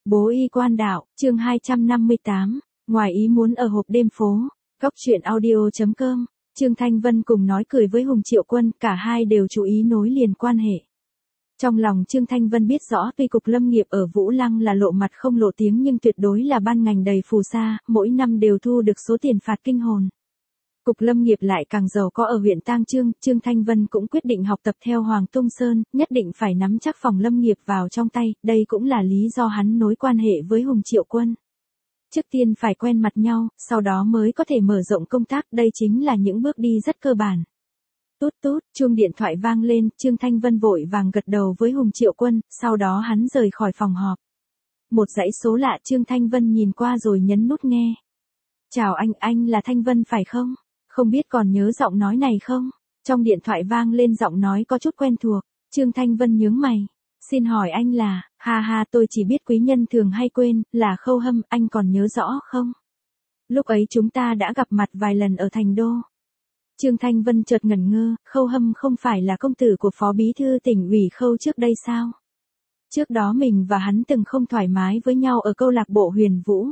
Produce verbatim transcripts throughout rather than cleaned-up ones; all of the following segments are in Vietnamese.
Bố y quan đạo, chương hai trăm năm mươi tám, ngoài ý muốn ở hộp đêm phố. Góc truyện audio.com, Trương Thanh Vân cùng nói cười với Hùng Triệu Quân, cả hai đều chú ý nối liền quan hệ. Trong lòng Trương Thanh Vân biết rõ tuy cục lâm nghiệp ở Vũ Lăng là lộ mặt không lộ tiếng nhưng tuyệt đối là ban ngành đầy phù sa, mỗi năm đều thu được số tiền phạt kinh hồn. Cục lâm nghiệp lại càng giàu có ở huyện Tang Chương, Trương Thanh Vân cũng quyết định học tập theo Hoàng Tung Sơn, nhất định phải nắm chắc phòng lâm nghiệp vào trong tay, đây cũng là lý do hắn nối quan hệ với Hùng Triệu Quân. Trước tiên phải quen mặt nhau, sau đó mới có thể mở rộng công tác, đây chính là những bước đi rất cơ bản. Tút tút, chuông điện thoại vang lên, Trương Thanh Vân vội vàng gật đầu với Hùng Triệu Quân, sau đó hắn rời khỏi phòng họp. Một dãy số lạ Trương Thanh Vân nhìn qua rồi nhấn nút nghe. Chào anh, anh là Thanh Vân phải không? Không biết còn nhớ giọng nói này không? Trong điện thoại vang lên giọng nói có chút quen thuộc, Trương Thanh Vân nhướng mày. Xin hỏi anh là, ha ha tôi chỉ biết quý nhân thường hay quên, là Khâu Hâm, anh còn nhớ rõ không? Lúc ấy chúng ta đã gặp mặt vài lần ở Thành Đô. Trương Thanh Vân chợt ngẩn ngơ, Khâu Hâm không phải là công tử của Phó Bí Thư tỉnh ủy Khâu trước đây sao? Trước đó mình và hắn từng không thoải mái với nhau ở câu lạc bộ Huyền Vũ.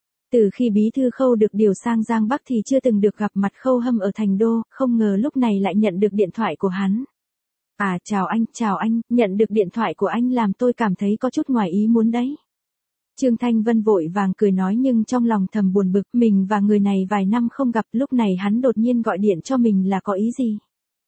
Từ khi Bí Thư Khâu được điều sang Giang Bắc thì chưa từng được gặp mặt Khâu Hâm ở Thành Đô, không ngờ lúc này lại nhận được điện thoại của hắn. À chào anh, chào anh, nhận được điện thoại của anh làm tôi cảm thấy có chút ngoài ý muốn đấy. Trương Thanh Vân vội vàng cười nói nhưng trong lòng thầm buồn bực, mình và người này vài năm không gặp, lúc này hắn đột nhiên gọi điện cho mình là có ý gì?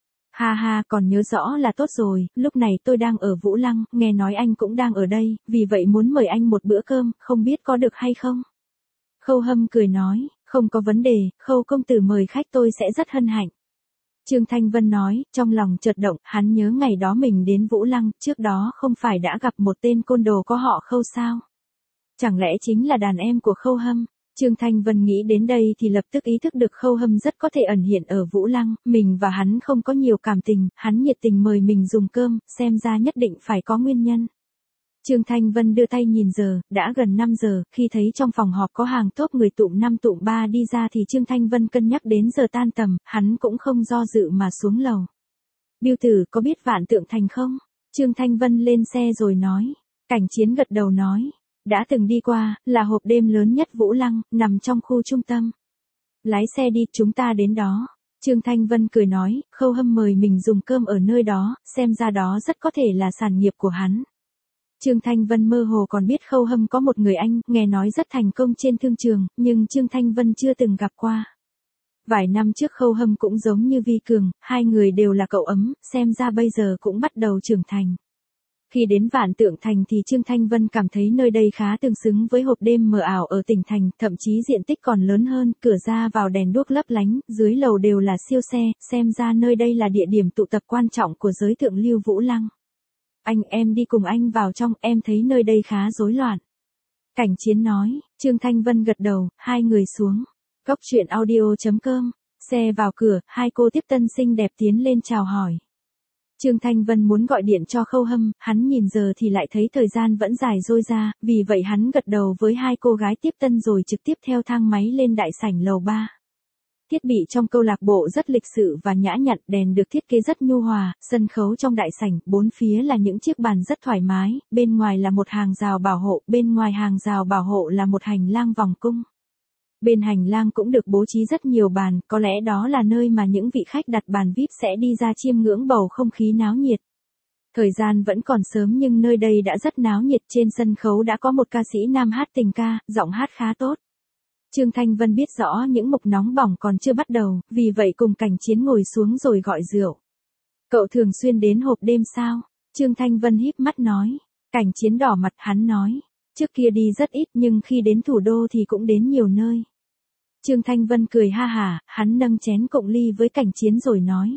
Ha ha, còn nhớ rõ là tốt rồi, lúc này tôi đang ở Vũ Lăng, nghe nói anh cũng đang ở đây, vì vậy muốn mời anh một bữa cơm, không biết có được hay không? Khâu Hâm cười nói, không có vấn đề, Khâu công tử mời khách tôi sẽ rất hân hạnh. Trương Thanh Vân nói, trong lòng chợt động, hắn nhớ ngày đó mình đến Vũ Lăng, trước đó không phải đã gặp một tên côn đồ có họ Khâu sao? Chẳng lẽ chính là đàn em của Khâu Hâm? Trương Thanh Vân nghĩ đến đây thì lập tức ý thức được Khâu Hâm rất có thể ẩn hiện ở Vũ Lăng, mình và hắn không có nhiều cảm tình, hắn nhiệt tình mời mình dùng cơm, xem ra nhất định phải có nguyên nhân. Trương Thanh Vân đưa tay nhìn giờ, đã gần năm giờ, khi thấy trong phòng họp có hàng top người tụm năm tụm ba đi ra thì Trương Thanh Vân cân nhắc đến giờ tan tầm, hắn cũng không do dự mà xuống lầu. Biêu tử có biết Vạn Tượng Thành không? Trương Thanh Vân lên xe rồi nói. Cảnh Chiến gật đầu nói. Đã từng đi qua, là hộp đêm lớn nhất Vũ Lăng, nằm trong khu trung tâm. Lái xe đi, chúng ta đến đó. Trương Thanh Vân cười nói, Khâu Hâm mời mình dùng cơm ở nơi đó, xem ra đó rất có thể là sản nghiệp của hắn. Trương Thanh Vân mơ hồ còn biết Khâu Hâm có một người anh, nghe nói rất thành công trên thương trường, nhưng Trương Thanh Vân chưa từng gặp qua. Vài năm trước Khâu Hâm cũng giống như Vi Cường, hai người đều là cậu ấm, xem ra bây giờ cũng bắt đầu trưởng thành. Khi đến Vạn Tượng Thành thì Trương Thanh Vân cảm thấy nơi đây khá tương xứng với hộp đêm mờ ảo ở tỉnh thành, thậm chí diện tích còn lớn hơn, cửa ra vào đèn đuốc lấp lánh, dưới lầu đều là siêu xe, xem ra nơi đây là địa điểm tụ tập quan trọng của giới thượng lưu Vũ Lăng. Anh em đi cùng anh vào trong, em thấy nơi đây khá rối loạn. Cảnh Chiến nói, Trương Thanh Vân gật đầu, hai người xuống. Góc truyện audio.com, xe vào cửa, hai cô tiếp tân xinh đẹp tiến lên chào hỏi. Trương Thanh Vân muốn gọi điện cho Khâu Hâm, hắn nhìn giờ thì lại thấy thời gian vẫn dài dôi ra, vì vậy hắn gật đầu với hai cô gái tiếp tân rồi trực tiếp theo thang máy lên đại sảnh lầu ba. Thiết bị trong câu lạc bộ rất lịch sự và nhã nhặn, đèn được thiết kế rất nhu hòa, sân khấu trong đại sảnh, bốn phía là những chiếc bàn rất thoải mái, bên ngoài là một hàng rào bảo hộ, bên ngoài hàng rào bảo hộ là một hành lang vòng cung. Bên hành lang cũng được bố trí rất nhiều bàn, có lẽ đó là nơi mà những vị khách đặt bàn vi ai pi sẽ đi ra chiêm ngưỡng bầu không khí náo nhiệt. Thời gian vẫn còn sớm nhưng nơi đây đã rất náo nhiệt, trên sân khấu đã có một ca sĩ nam hát tình ca, giọng hát khá tốt. Trương Thanh Vân biết rõ những mục nóng bỏng còn chưa bắt đầu, vì vậy cùng Cảnh Chiến ngồi xuống rồi gọi rượu. Cậu thường xuyên đến hộp đêm sao? Trương Thanh Vân híp mắt nói. Cảnh Chiến đỏ mặt, hắn nói. Trước kia đi rất ít nhưng khi đến thủ đô thì cũng đến nhiều nơi. Trương Thanh Vân cười ha hả, hắn nâng chén cộng ly với Cảnh Chiến rồi nói.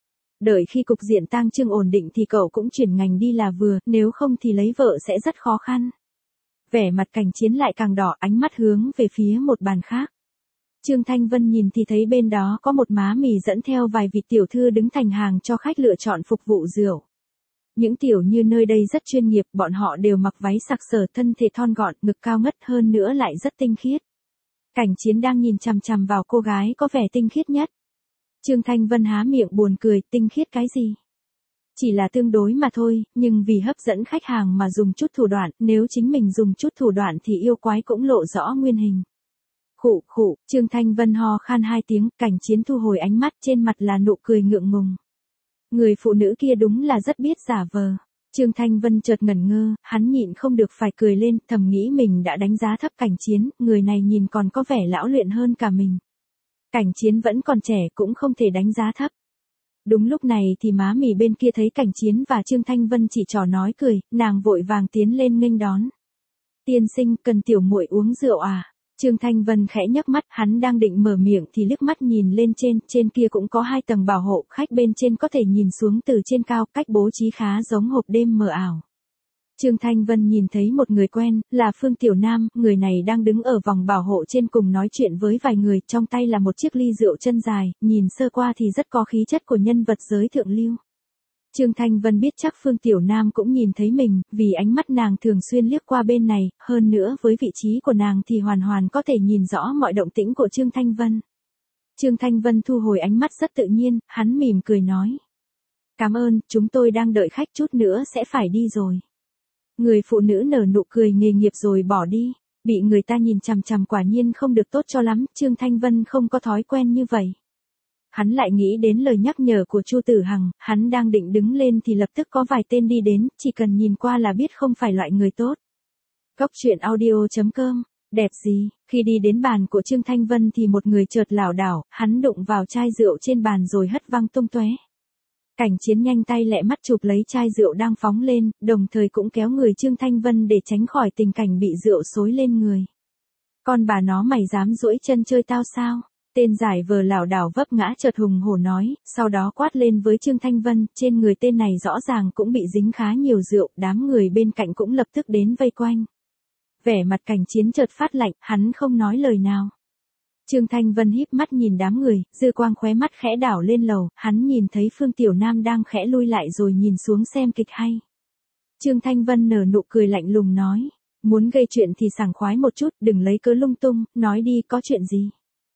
Đợi khi cục diện Tang Chương ổn định thì cậu cũng chuyển ngành đi là vừa, nếu không thì lấy vợ sẽ rất khó khăn. Vẻ mặt Cảnh Chiến lại càng đỏ, ánh mắt hướng về phía một bàn khác. Trương Thanh Vân nhìn thì thấy bên đó có một má mì dẫn theo vài vị tiểu thư đứng thành hàng cho khách lựa chọn phục vụ rượu. Những tiểu như nơi đây rất chuyên nghiệp, bọn họ đều mặc váy sặc sỡ, thân thể thon gọn, ngực cao ngất, hơn nữa lại rất tinh khiết. Cảnh Chiến đang nhìn chằm chằm vào cô gái có vẻ tinh khiết nhất. Trương Thanh Vân há miệng buồn cười, tinh khiết cái gì? Chỉ là tương đối mà thôi, nhưng vì hấp dẫn khách hàng mà dùng chút thủ đoạn, nếu chính mình dùng chút thủ đoạn thì yêu quái cũng lộ rõ nguyên hình. Khụ khụ, Trương Thanh Vân ho khan hai tiếng, Cảnh Chiến thu hồi ánh mắt, trên mặt là nụ cười ngượng ngùng. Người phụ nữ kia đúng là rất biết giả vờ. Trương Thanh Vân chợt ngẩn ngơ, hắn nhịn không được phải cười lên, thầm nghĩ mình đã đánh giá thấp Cảnh Chiến, người này nhìn còn có vẻ lão luyện hơn cả mình. Cảnh Chiến vẫn còn trẻ cũng không thể đánh giá thấp. Đúng lúc này thì má mì bên kia thấy Cảnh Chiến và Trương Thanh Vân chỉ trò nói cười, nàng vội vàng tiến lên nghênh đón. Tiên sinh, cần tiểu muội uống rượu à? Trương Thanh Vân khẽ nhấc mắt, hắn đang định mở miệng thì liếc mắt nhìn lên trên, trên kia cũng có hai tầng bảo hộ, khách bên trên có thể nhìn xuống từ trên cao, cách bố trí khá giống hộp đêm mờ ảo. Trương Thanh Vân nhìn thấy một người quen, là Phương Tiểu Nam, người này đang đứng ở vòng bảo hộ trên cùng nói chuyện với vài người, trong tay là một chiếc ly rượu chân dài, nhìn sơ qua thì rất có khí chất của nhân vật giới thượng lưu. Trương Thanh Vân biết chắc Phương Tiểu Nam cũng nhìn thấy mình, vì ánh mắt nàng thường xuyên liếc qua bên này, hơn nữa với vị trí của nàng thì hoàn hoàn có thể nhìn rõ mọi động tĩnh của Trương Thanh Vân. Trương Thanh Vân thu hồi ánh mắt rất tự nhiên, hắn mỉm cười nói. Cảm ơn, chúng tôi đang đợi khách, chút nữa sẽ phải đi rồi. Người phụ nữ nở nụ cười nghề nghiệp rồi bỏ đi, bị người ta nhìn chằm chằm quả nhiên không được tốt cho lắm, Trương Thanh Vân không có thói quen như vậy. Hắn lại nghĩ đến lời nhắc nhở của Chu Tử Hằng, hắn đang định đứng lên thì lập tức có vài tên đi đến, chỉ cần nhìn qua là biết không phải loại người tốt. Góc truyện audio chấm com, đẹp gì, khi đi đến bàn của Trương Thanh Vân thì một người chợt lảo đảo, hắn đụng vào chai rượu trên bàn rồi hất văng tung tóe. Cảnh Chiến nhanh tay lẹ mắt chụp lấy chai rượu đang phóng lên, đồng thời cũng kéo người Trương Thanh Vân để tránh khỏi tình cảnh bị rượu xối lên người. Con bà nó mày dám duỗi chân chơi tao sao? Tên giải vờ lảo đảo vấp ngã chợt hùng hổ nói, sau đó quát lên với Trương Thanh Vân, trên người tên này rõ ràng cũng bị dính khá nhiều rượu, đám người bên cạnh cũng lập tức đến vây quanh. Vẻ mặt Cảnh Chiến chợt phát lạnh, hắn không nói lời nào. Trương Thanh Vân híp mắt nhìn đám người, dư quang khóe mắt khẽ đảo lên lầu, hắn nhìn thấy Phương Tiểu Nam đang khẽ lui lại rồi nhìn xuống xem kịch hay. Trương Thanh Vân nở nụ cười lạnh lùng nói, muốn gây chuyện thì sảng khoái một chút, đừng lấy cớ lung tung, nói đi có chuyện gì.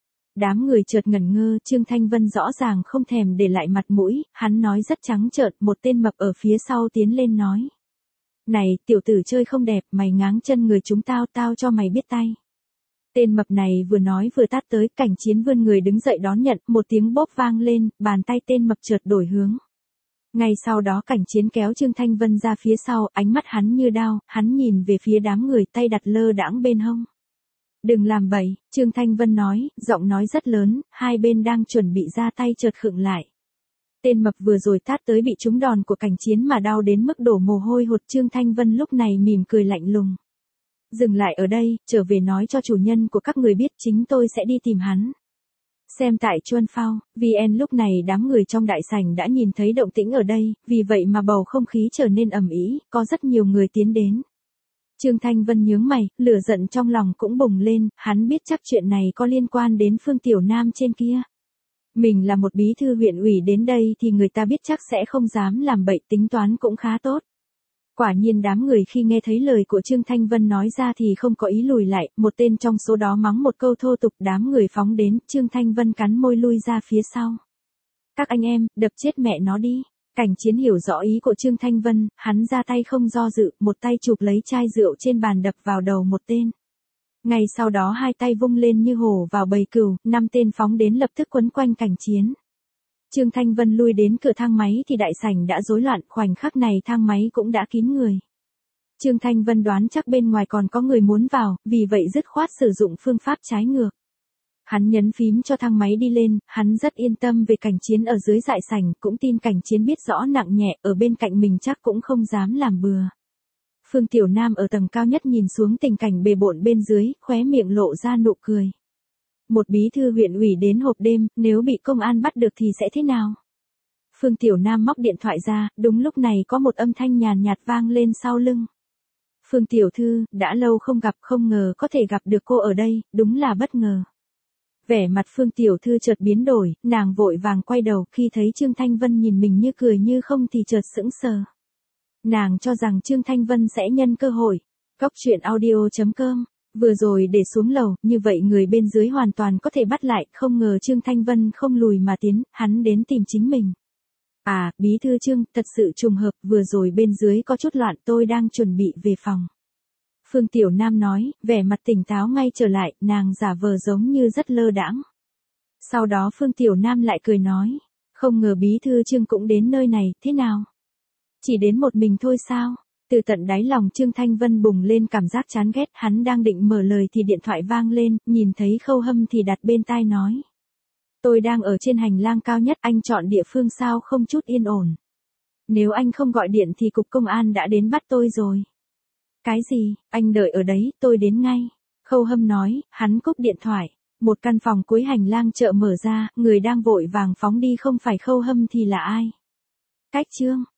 Đám người chợt ngẩn ngơ, Trương Thanh Vân rõ ràng không thèm để lại mặt mũi, hắn nói rất trắng trợn, một tên mập ở phía sau tiến lên nói. Này, tiểu tử chơi không đẹp, mày ngáng chân người chúng tao, tao cho mày biết tay. Tên mập này vừa nói vừa tát tới, Cảnh Chiến vươn người đứng dậy đón nhận, một tiếng bóp vang lên, bàn tay tên mập chợt đổi hướng. Ngay sau đó Cảnh Chiến kéo Trương Thanh Vân ra phía sau, ánh mắt hắn như đao, hắn nhìn về phía đám người, tay đặt lơ đãng bên hông. Đừng làm bậy, Trương Thanh Vân nói, giọng nói rất lớn, hai bên đang chuẩn bị ra tay chợt khựng lại. Tên mập vừa rồi tát tới bị trúng đòn của Cảnh Chiến mà đau đến mức đổ mồ hôi hột, Trương Thanh Vân lúc này mỉm cười lạnh lùng. Dừng lại ở đây, trở về nói cho chủ nhân của các người biết chính tôi sẽ đi tìm hắn. Xem tại Chuan Phao, vê en lúc này đám người trong đại sảnh đã nhìn thấy động tĩnh ở đây, vì vậy mà bầu không khí trở nên ầm ĩ, có rất nhiều người tiến đến. Trương Thanh Vân nhướng mày, lửa giận trong lòng cũng bùng lên, hắn biết chắc chuyện này có liên quan đến Phương Tiểu Nam trên kia. Mình là một bí thư huyện ủy đến đây thì người ta biết chắc sẽ không dám làm bậy, tính toán cũng khá tốt. Quả nhiên đám người khi nghe thấy lời của Trương Thanh Vân nói ra thì không có ý lùi lại, một tên trong số đó mắng một câu thô tục, đám người phóng đến, Trương Thanh Vân cắn môi lui ra phía sau. Các anh em, đập chết mẹ nó đi. Cảnh Chiến hiểu rõ ý của Trương Thanh Vân, hắn ra tay không do dự, một tay chụp lấy chai rượu trên bàn đập vào đầu một tên. Ngay sau đó hai tay vung lên như hổ vào bầy cừu, năm tên phóng đến lập tức quấn quanh Cảnh Chiến. Trương Thanh Vân lui đến cửa thang máy thì đại sảnh đã rối loạn, khoảnh khắc này thang máy cũng đã kín người. Trương Thanh Vân đoán chắc bên ngoài còn có người muốn vào, vì vậy dứt khoát sử dụng phương pháp trái ngược. Hắn nhấn phím cho thang máy đi lên, hắn rất yên tâm về Cảnh Chiến ở dưới đại sảnh, cũng tin Cảnh Chiến biết rõ nặng nhẹ, ở bên cạnh mình chắc cũng không dám làm bừa. Phương Tiểu Nam ở tầng cao nhất nhìn xuống tình cảnh bề bộn bên dưới, khóe miệng lộ ra nụ cười. Một bí thư huyện ủy đến hộp đêm, nếu bị công an bắt được thì sẽ thế nào? Phương Tiểu Nam móc điện thoại ra, đúng lúc này có một âm thanh nhàn nhạt vang lên sau lưng. Phương Tiểu Thư, đã lâu không gặp, không ngờ có thể gặp được cô ở đây, đúng là bất ngờ. Vẻ mặt Phương Tiểu Thư chợt biến đổi, nàng vội vàng quay đầu, khi thấy Trương Thanh Vân nhìn mình như cười như không thì chợt sững sờ. Nàng cho rằng Trương Thanh Vân sẽ nhân cơ hội. Góc truyện audio chấm com, vừa rồi để xuống lầu, như vậy người bên dưới hoàn toàn có thể bắt lại, không ngờ Trương Thanh Vân không lùi mà tiến, hắn đến tìm chính mình. À, bí thư Trương, thật sự trùng hợp, vừa rồi bên dưới có chút loạn, tôi đang chuẩn bị về phòng. Phương Tiểu Nam nói, vẻ mặt tỉnh táo ngay trở lại, nàng giả vờ giống như rất lơ đãng. Sau đó Phương Tiểu Nam lại cười nói, không ngờ bí thư Trương cũng đến nơi này, thế nào? Chỉ đến một mình thôi sao? Từ tận đáy lòng Trương Thanh Vân bùng lên cảm giác chán ghét, hắn đang định mở lời thì điện thoại vang lên, nhìn thấy Khâu Hâm thì đặt bên tai nói. Tôi đang ở trên hành lang cao nhất, anh chọn địa phương sao không chút yên ổn. Nếu anh không gọi điện thì cục công an đã đến bắt tôi rồi. Cái gì, anh đợi ở đấy, tôi đến ngay. Khâu Hâm nói, hắn cúp điện thoại. Một căn phòng cuối hành lang chợ mở ra, người đang vội vàng phóng đi không phải Khâu Hâm thì là ai? Cách Trương.